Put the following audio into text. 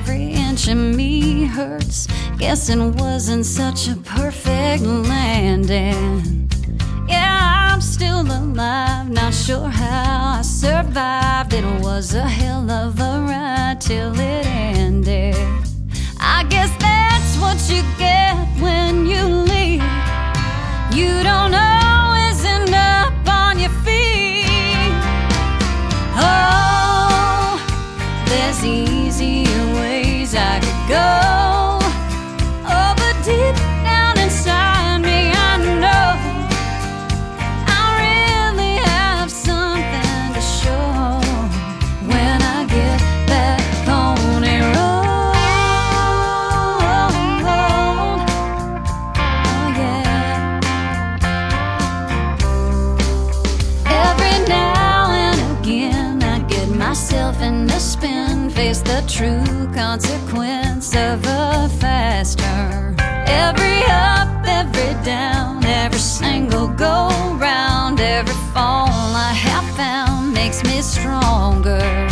every inch of me hurts. Guess it wasn't such a perfect landing. Yeah, I'm still alive, not sure how I survived. It was a hell of a ride till it ended. I guess that's what you get when you leave. You don't always end up on your feet. Oh, there's easier ways I could go. Oh, but deep down inside me I know I really have something to show when I get back on a road. Oh yeah. Every now and again I get myself in a spin, face the true consequence of a fast turn. Every up, every down, every single go round, every fall I have found makes me stronger.